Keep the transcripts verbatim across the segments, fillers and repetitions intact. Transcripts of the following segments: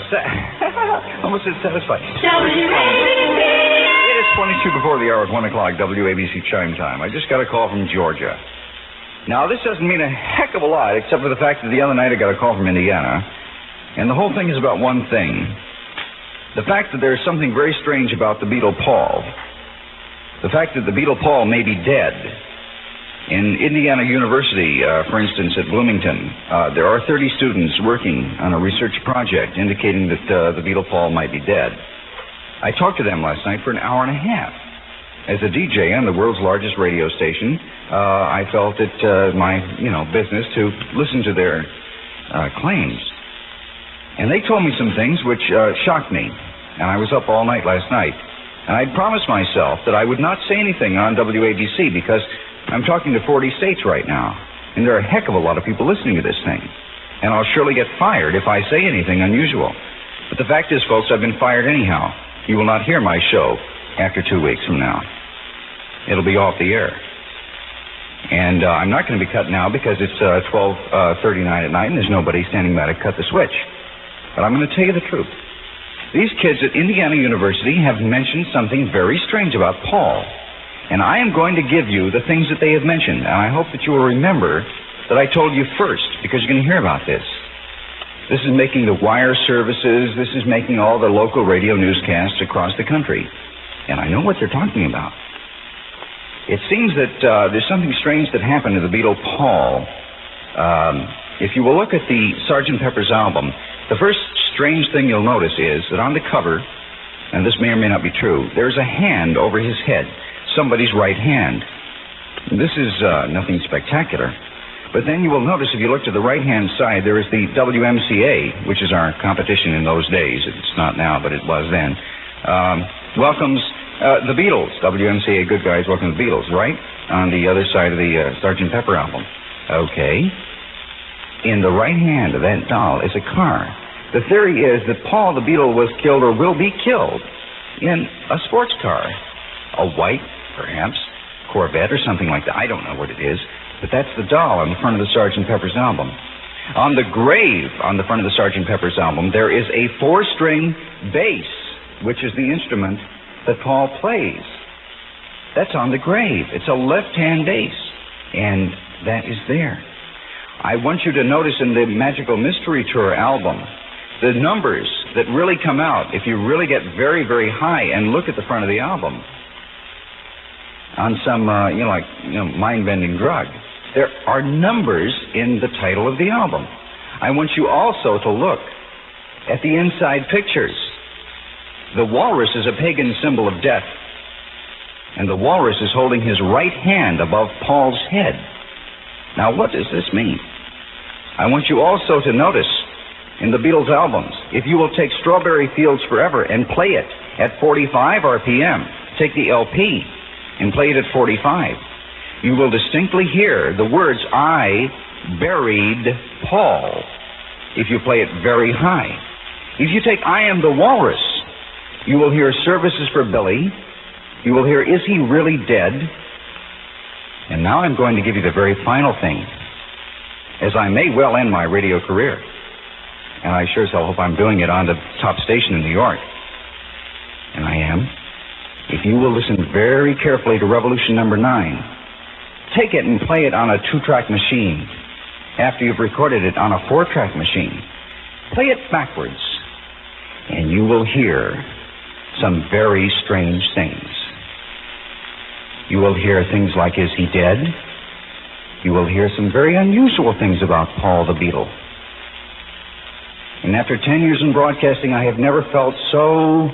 sa- almost said satisfied. It is twenty-two before the hour at one o'clock, W A B C chime time. I just got a call from Georgia. Now, this doesn't mean a heck of a lot, except for the fact that the other night I got a call from Indiana, and the whole thing is about one thing. The fact that there's something very strange about the Beatle Paul. The fact that the Beatle Paul may be dead. In Indiana University, uh, for instance, at Bloomington, uh, there are thirty students working on a research project indicating that uh, the Beatle Paul might be dead. I talked to them last night for an hour and a half. As a D J on the world's largest radio station, uh, I felt it uh, my, you know, business to listen to their uh, claims. And they told me some things which uh, shocked me. And I was up all night last night. And I'd promised myself that I would not say anything on W A B C because I'm talking to forty states right now. And there are a heck of a lot of people listening to this thing. And I'll surely get fired if I say anything unusual. But the fact is, folks, I've been fired anyhow. You will not hear my show after two weeks from now. It'll be off the air. And uh, I'm not going to be cut now because it's uh, twelve thirty-nine at night and there's nobody standing by to cut the switch. But I'm going to tell you the truth. These kids at Indiana University have mentioned something very strange about Paul. And I am going to give you the things that they have mentioned. And I hope that you will remember that I told you first, because you're going to hear about this. This is making the wire services. This is making all the local radio newscasts across the country. And I know what they're talking about. It seems that uh, there's something strange that happened to the Beatle Paul. Um, if you will look at the Sergeant Pepper's album, the first strange thing you'll notice is that on the cover, and this may or may not be true, there's a hand over his head, somebody's right hand. This is uh, nothing spectacular. But then you will notice if you look to the right-hand side, there is the W M C A, which is our competition in those days. It's not now, but it was then. Um, welcomes uh, the Beatles. W M C A, good guys, welcome the Beatles, right? On the other side of the uh, Sergeant Pepper album. Okay. In the right hand of that doll is a car. The theory is that Paul the Beatle was killed or will be killed in a sports car. A white, perhaps, Corvette or something like that. I don't know what it is. But that's the doll on the front of the Sergeant Pepper's album. On the grave on the front of the Sergeant Pepper's album, there is a four-string bass, which is the instrument that Paul plays. That's on the grave. It's a left-hand bass, and that is there. I want you to notice in the Magical Mystery Tour album, the numbers that really come out if you really get very, very high and look at the front of the album on some, uh, you know, like, you know, mind-bending drug. There are numbers in the title of the album. I want you also to look at the inside pictures. The walrus is a pagan symbol of death, and the walrus is holding his right hand above Paul's head. Now, what does this mean? I want you also to notice in the Beatles albums, if you will take Strawberry Fields Forever and play it at forty-five R P M, take the L P and play it at forty-five, you will distinctly hear the words, "I buried Paul," if you play it very high. If you take "I Am the Walrus," you will hear "Services for Billy." You will hear "Is He Really Dead?" And now I'm going to give you the very final thing, as I may well end my radio career. And I sure as hell hope I'm doing it on the top station in New York. And I am. If you will listen very carefully to Revolution Number Nine, take it and play it on a two-track machine after you've recorded it on a four-track machine. Play it backwards, and you will hear some very strange things. You will hear things like, "Is he dead?" You will hear some very unusual things about Paul the Beatle. And after ten years in broadcasting, I have never felt so,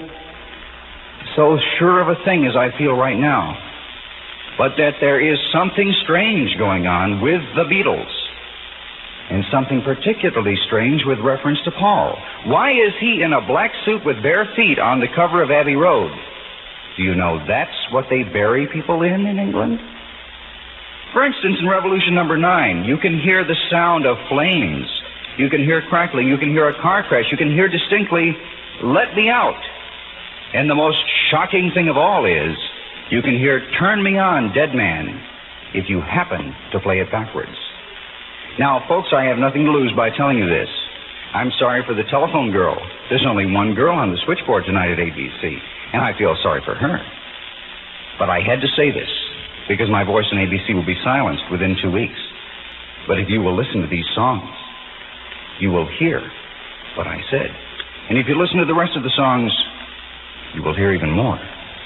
so sure of a thing as I feel right now. But that there is something strange going on with the Beatles. And something particularly strange with reference to Paul. Why is he in a black suit with bare feet on the cover of Abbey Road? Do you know that's what they bury people in in England? For instance, in Revolution Number Nine, you can hear the sound of flames. You can hear crackling. You can hear a car crash. You can hear distinctly, "Let me out." And the most shocking thing of all is, you can hear "Turn me on, dead man," if you happen to play it backwards. Now, folks, I have nothing to lose by telling you this. I'm sorry for the telephone girl. There's only one girl on the switchboard tonight at A B C, and I feel sorry for her. But I had to say this, because my voice in A B C will be silenced within two weeks. But if you will listen to these songs, you will hear what I said. And if you listen to the rest of the songs, you will hear even more.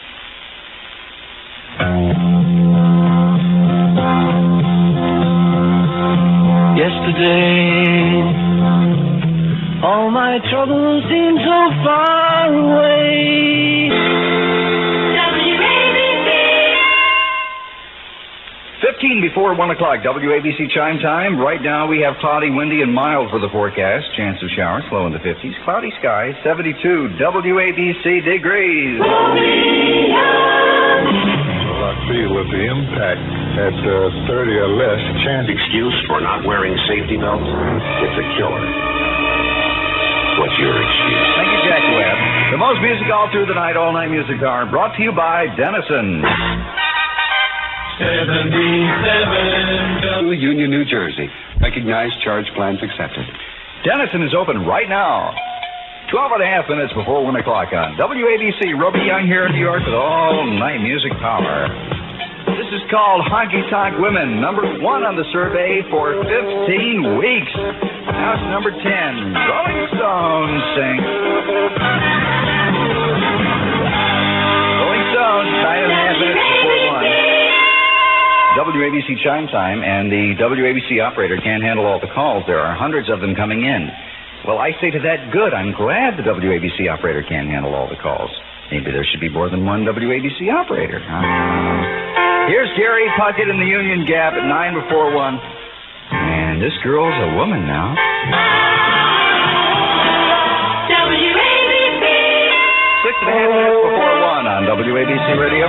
Yesterday, all my troubles seem so far away. W A B C. Fifteen before one o'clock, W A B C chime time. Right now we have cloudy, windy, and mild for the forecast. Chance of showers, low in the fifties. Cloudy skies, seventy-two W A B C degrees. I feel that the impact at uh, thirty or less chance. Excuse for not wearing safety belts? It's a killer. What's your excuse? Thank you, Jack Webb. The most music all through the night, all night music hour, brought to you by Dennison. seventy-seven Union, New Jersey. Recognized charge plans accepted. Dennison is open right now. Twelve and a half minutes before one o'clock on W A B C. Roby Young here in New York with all night music power. This is called Honky Tonk Women, number one on the survey for fifteen weeks. Now it's number ten. Rolling Stones sing. Rolling Stones, nine and a half minutes before one. W A B C chime time, and the W A B C operator can't handle all the calls. There are hundreds of them coming in. Well, I say to that, good. I'm glad the W A B C operator can't handle all the calls. Maybe there should be more than one W A B C operator. Uh, here's Gary Puckett in the Union Gap at nine before one. And this girl's a woman now. W A B C. Six and a half minutes before one on W A B C Radio.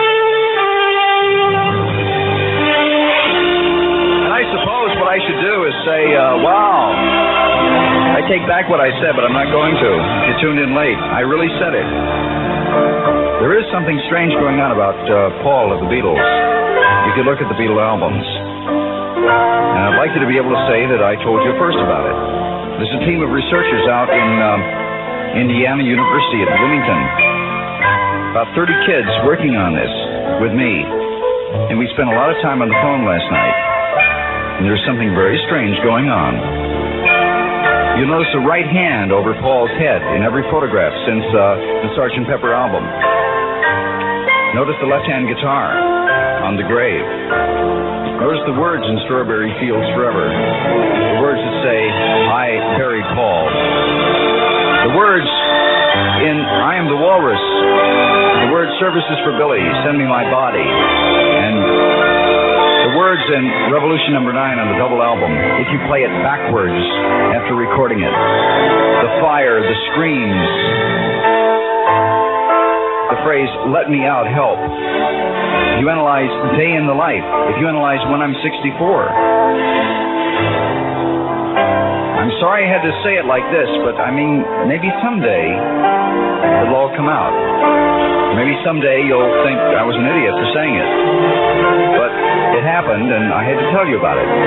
And I suppose what I should do is say, uh, wow. I take back what I said, but I'm not going to. You tuned in late. I really said it. There is something strange going on about uh, Paul of the Beatles. You could look at the Beatle albums. And I'd like you to be able to say that I told you first about it. There's a team of researchers out in um, Indiana University at Bloomington. About thirty kids working on this with me. And we spent a lot of time on the phone last night. And there's something very strange going on. You'll notice a right hand over Paul's head in every photograph since uh, the Sergeant Pepper album. Notice the left-hand guitar on the grave. Notice the words in Strawberry Fields Forever. The words that say, I buried Paul. The words in I Am the Walrus. The word Services for Billy, Send Me My Body. And the words in Revolution number nine on the double album, if you play it backwards after recording it. The fire, the screams. The phrase, let me out, help. If you analyze Day in the Life, if you analyze When I'm sixty-four. I'm sorry I had to say it like this, but I mean, maybe someday it'll all come out. Maybe someday you'll think I was an idiot for saying it. But it happened, and I had to tell you about it.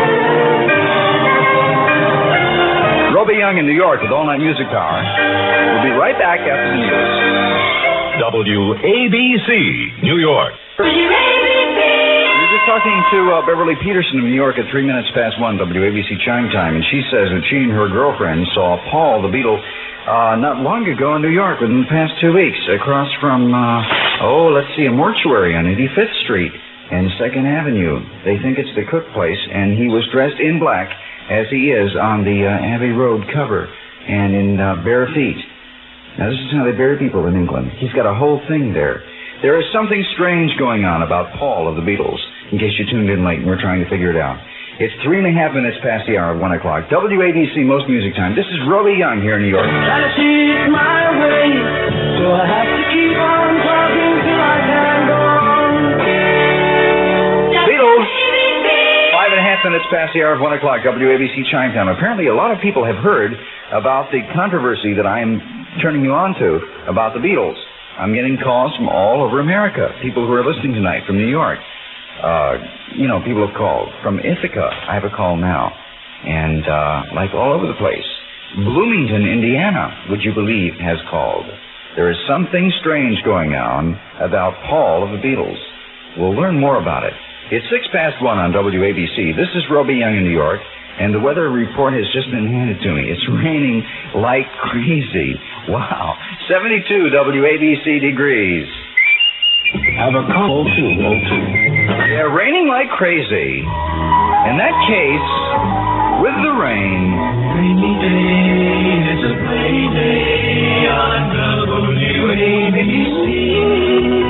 Roby Young in New York with All Night Music Power. We'll be right back after the news. W A B C, New York. W A B C. We're just talking to uh, Beverly Peterson of New York at three minutes past one, W A B C chime time, and she says that she and her girlfriend saw Paul the Beatle uh, not long ago in New York, within the past two weeks, across from, uh, oh, let's see, a mortuary on eighty-fifth Street and second Avenue. They think it's the Cook place, and he was dressed in black, as he is on the uh, Abbey Road cover, and in uh, bare feet. Now, this is how they bury people in England. He's got a whole thing there. There is something strange going on about Paul of the Beatles, in case you tuned in late and we're trying to figure it out. It's three and a half minutes past the hour of one o'clock. W A B C, Most Music Time. This is Roby Young here in New York. Try to see it my way, so I have to keep on talking till I can go on. Beatles! Five and a half minutes past the hour of one o'clock, W A B C chime time. Apparently a lot of people have heard about the controversy that I am turning you on to about the Beatles. I'm getting calls from all over America, people who are listening tonight from New York. Uh, you know, people have called. From Ithaca, I have a call now. And, uh, like all over the place. Bloomington, Indiana, would you believe, has called. There is something strange going on about Paul of the Beatles. We'll learn more about it. It's six past one on W A B C. This is Roby Young in New York, and the weather report has just been handed to me. It's raining like crazy. Wow. seventy-two W A B C degrees. Have a call to oh two. Yeah, raining like crazy. In that case, with the rain. Rainy day, it's a rainy day on W A B C.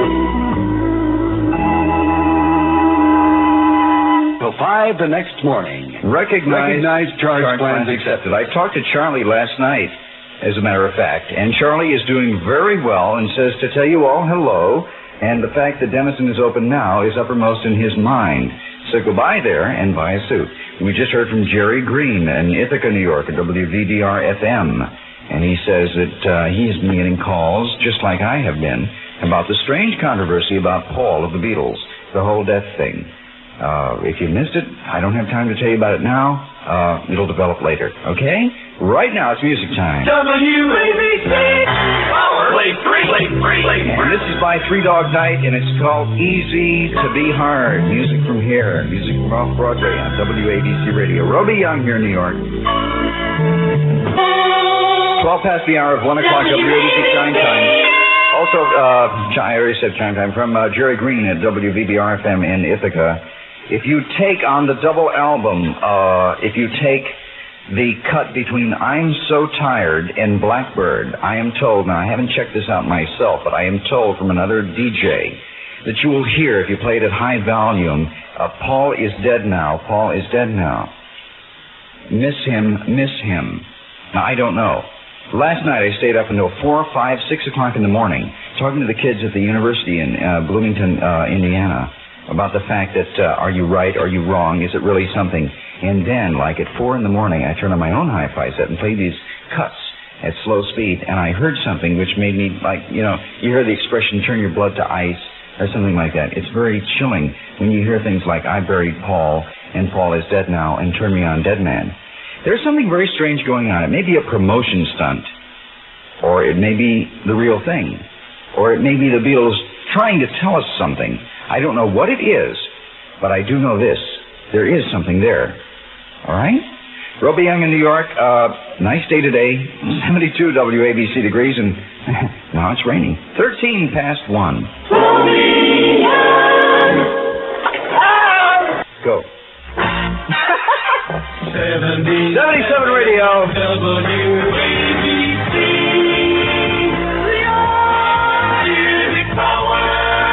Till five the next morning. Recognize, Recognize charge, charge plans plans accepted. accepted. I talked to Charlie last night, as a matter of fact, and Charlie is doing very well and says to tell you all hello, and the fact that Denison is open now is uppermost in his mind. So go by there and buy a suit. We just heard from Jerry Green in Ithaca, New York, at W V D R F M, and he says that uh, he's been getting calls, just like I have been, about the strange controversy about Paul of the Beatles, the whole death thing. Uh, if you missed it, I don't have time to tell you about it now. Uh, it'll develop later, okay? Right now, it's music time. W A B C. Power. Play three, play three, play And this is by Three Dog Night, and it's called Easy to Be Hard. Music from here, music from off Broadway on W A B C Radio. Roby Young here in New York. twelve past the hour of one o'clock, W A B C chime time. Also, uh, I already said chime time, from uh, Jerry Green at W V B R F M in Ithaca. If you take on the double album, uh, if you take the cut between I'm So Tired and Blackbird, I am told, now I haven't checked this out myself, but I am told from another D J that you will hear, if you play it at high volume, uh, Paul is dead now, Paul is dead now. Miss him, miss him. Now, I don't know. Last night I stayed up until four, five, six o'clock in the morning talking to the kids at the university in uh, Bloomington, uh, Indiana, about the fact that uh, are you right, are you wrong, is it really something? And then, like at four in the morning, I turned on my own hi-fi set and played these cuts at slow speed, and I heard something which made me, like, you know, you hear the expression, turn your blood to ice, or something like that. It's very chilling when you hear things like, I buried Paul, and Paul is dead now, and turn me on, dead man. There's something very strange going on. It may be a promotion stunt, or it may be the real thing, or it may be the Beatles trying to tell us something. I don't know what it is, but I do know this. There is something there. All right? Roby Young in New York. Uh, nice day today. seventy-two W A B C degrees, and now it's raining. thirteen past one. Go. seventy-seven Radio. W A B C. Music power.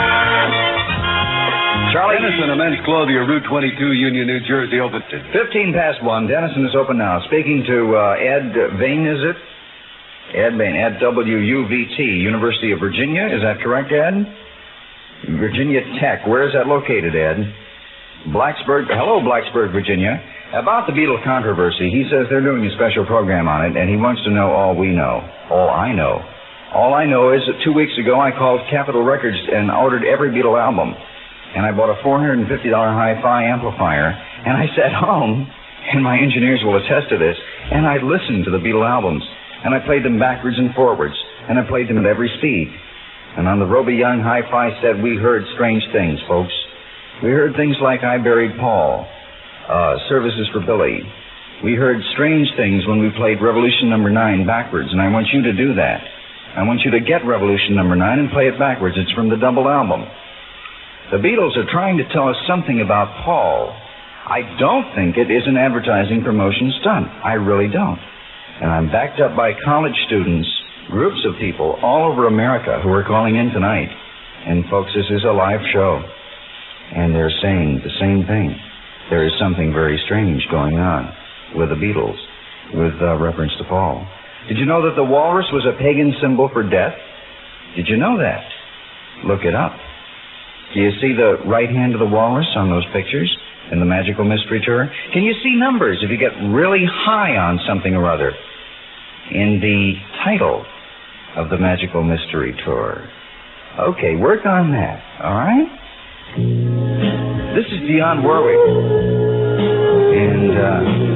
Charlie. Denison, a men's clothier, Route twenty-two, Union, New Jersey, open. fifteen past one. Denison is open now. Speaking to uh, Ed Vane, is it? Ed Vane, at W U V T, University of Virginia. Is that correct, Ed? Virginia Tech. Where is that located, Ed? Blacksburg. Hello, Blacksburg, Virginia. About the Beatles controversy, he says they're doing a special program on it, and he wants to know all we know, all I know. All I know is that two weeks ago I called Capitol Records and ordered every Beatle album. And I bought a four hundred fifty dollars hi-fi amplifier, and I sat home, and my engineers will attest to this, and I listened to the Beatle albums, and I played them backwards and forwards, and I played them at every speed. And on the Roby Young hi-fi set, we heard strange things, folks. We heard things like I Buried Paul, uh, Services for Billy. We heard strange things when we played Revolution Number nine backwards, and I want you to do that. I want you to get Revolution Number nine and play it backwards. It's from the double album. The Beatles are trying to tell us something about Paul. I don't think it is an advertising promotion stunt. I really don't. And I'm backed up by college students, groups of people all over America who are calling in tonight. And folks, this is a live show. And they're saying the same thing. There is something very strange going on with the Beatles, with uh, reference to Paul. Did you know that the walrus was a pagan symbol for death? Did you know that? Look it up. Do you see the right hand of the walrus on those pictures in the Magical Mystery Tour? Can you see numbers if you get really high on something or other in the title of the Magical Mystery Tour? Okay, work on that, all right? This is Dionne Warwick. And uh,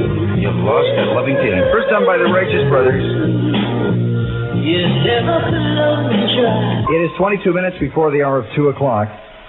You've lost that loving feeling. First done by the Righteous Brothers. You never could love me try. It is twenty-two minutes before the hour of two o'clock.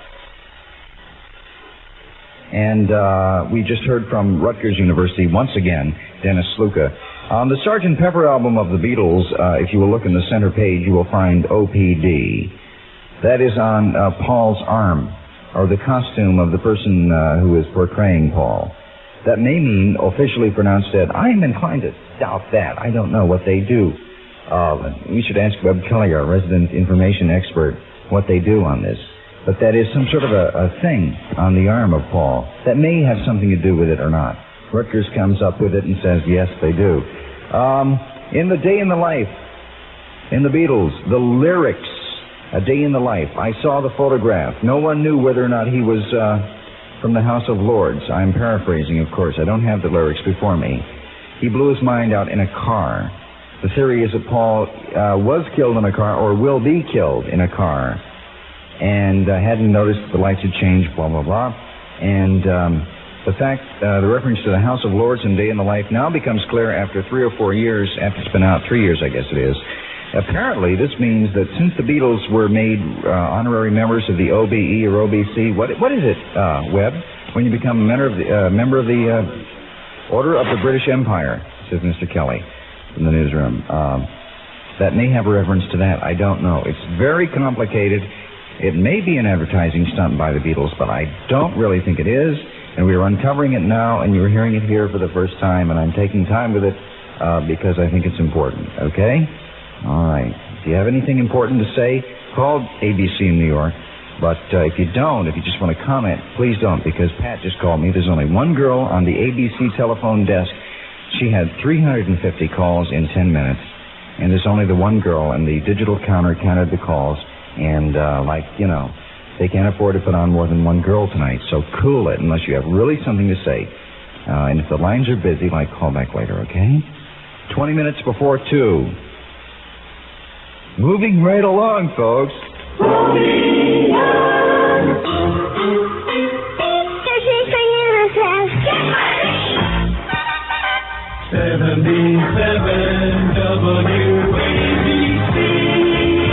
And uh, we just heard from Rutgers University once again, Dennis Sluka. On the Sergeant Pepper album of the Beatles, uh, if you will look in the center page, you will find O P D. That is on uh, Paul's arm, or the costume of the person uh, who is portraying Paul. That may mean, officially pronounced dead. I am inclined to doubt that. I don't know what they do. Uh, we should ask Webb Kelly, our resident information expert, what they do on this. But that is some sort of a, a thing on the arm of Paul that may have something to do with it or not. Rutgers comes up with it and says, yes, they do. Um, in the Day in the Life, in the Beatles, the lyrics, A Day in the Life. I saw the photograph. No one knew whether or not he was uh, from the House of Lords. I'm paraphrasing, of course. I don't have the lyrics before me. He blew his mind out in a car. The theory is that Paul uh, was killed in a car or will be killed in a car. And uh, hadn't noticed that the lights had changed, blah, blah, blah. And um, the fact, uh, the reference to the House of Lords and Day in the Life now becomes clear after three or four years, after it's been out, three years, I guess it is. Apparently, this means that since the Beatles were made uh, honorary members of the O B E or O B C, what what is it, uh, Webb, when you become a member of the, uh, member of the uh, Order of the British Empire, says Mister Kelly in the newsroom. Um, that may have a reference to that. I don't know. It's very complicated. It may be an advertising stunt by the Beatles, but I don't really think it is. And we are uncovering it now, and you're hearing it here for the first time, and I'm taking time with it uh, because I think it's important. Okay? All right. If you have anything important to say, call A B C in New York. But uh, if you don't, if you just want to comment, please don't, because Pat just called me. There's only one girl on the A B C telephone desk. She had three hundred fifty calls in ten minutes, and there's only the one girl, and the digital counter counted the calls. And, uh, like, you know, they can't afford to put on more than one girl tonight, so cool it unless you have really something to say. Uh, and if the lines are busy, like, call back later, okay? twenty minutes before two. Moving right along, folks. Moving on. This is for you, Mister seventy-seven W A B C.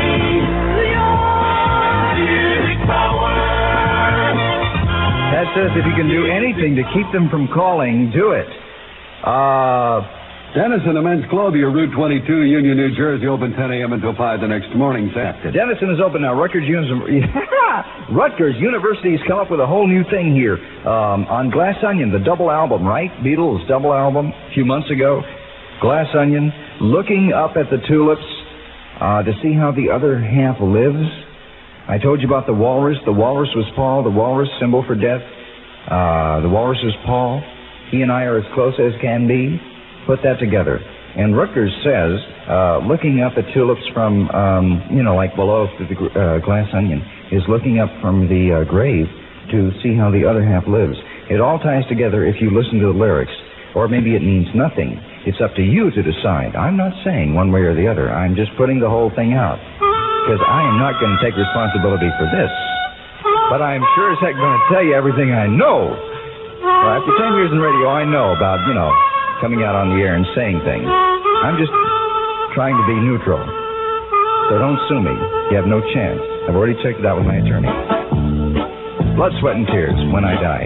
That says if you can do anything to keep them from calling, do it. Uh, Dennison Men's Clothier, Route twenty-two, Union, New Jersey, open ten a.m. until five the next morning, sir. Dennison is open now. Rutgers, Uni- Rutgers University has come up with a whole new thing here um, on Glass Onion, the double album, right? Beatles double album a few months ago. Glass Onion, looking up at the tulips uh, to see how the other half lives. I told you about the walrus. The walrus was Paul, the walrus symbol for death. Uh, the walrus is Paul. He and I are as close as can be. Put that together. And Rutgers says, uh, looking up at tulips from, um, you know, like below the uh, Glass Onion, is looking up from the uh, grave to see how the other half lives. It all ties together if you listen to the lyrics. Or maybe it means nothing. It's up to you to decide. I'm not saying one way or the other. I'm just putting the whole thing out. Because I am not going to take responsibility for this. But I'm sure as heck going to tell you everything I know. Well, after ten years in radio, I know about, you know, coming out on the air and saying things. I'm just trying to be neutral. So don't sue me. You have no chance. I've already checked it out with my attorney. Blood, sweat, and tears when I die.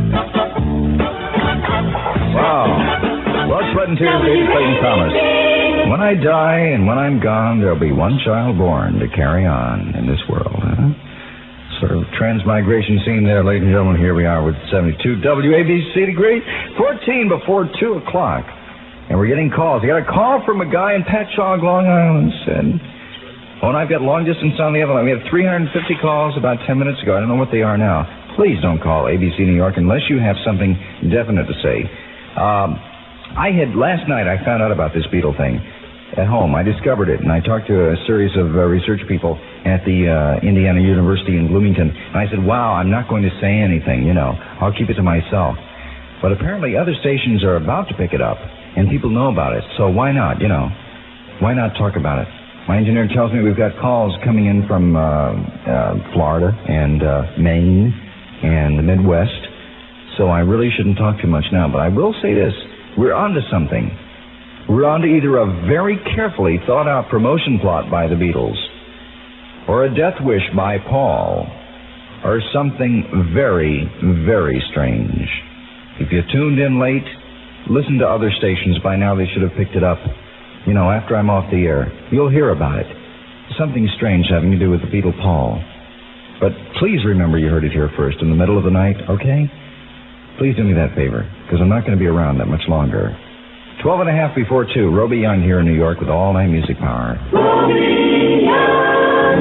Wow. Blood, sweat, and tears, David Clayton Thomas. When I die and when I'm gone, there'll be one child born to carry on in this world. Huh? Sort of transmigration scene there, ladies and gentlemen. Here we are with seventy-two W A B C, the great fourteen before two o'clock. And we're getting calls. I got a call from a guy in Patchogue, Long Island, said, oh, and I've got long distance on the other line. We had three hundred fifty calls about ten minutes ago. I don't know what they are now. Please don't call A B C New York unless you have something definite to say. Um, I had, last night I found out about this Beatle thing at home. I discovered it, and I talked to a series of uh, research people at the uh, Indiana University in Bloomington, and I said, wow, I'm not going to say anything, you know. I'll keep it to myself. But apparently other stations are about to pick it up, and people know about it, so why not, you know? Why not talk about it? My engineer tells me we've got calls coming in from uh, uh, Florida and uh, Maine and the Midwest, so I really shouldn't talk too much now, but I will say this. we're onto something. We're onto either a very carefully thought-out promotion plot by the Beatles, or a death wish by Paul, or something very, very strange. If you tuned in late, listen to other stations. By now they should have picked it up. You know, after I'm off the air, you'll hear about it. Something strange having to do with the Beatle Paul. But please remember you heard it here first, in the middle of the night, okay? Please do me that favor, because I'm not going to be around that much longer. Twelve and a half before two, Roby Young here in New York with all night music power. Roby Young.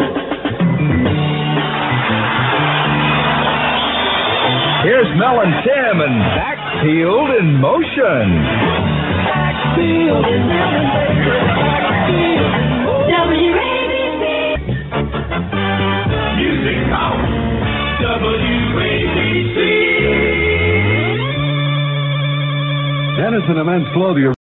Here's Mel and Tim and Backfield in Motion. Backfield in Backfield. W A B C. Music Power. W A B C. Dennison Men's Clothing.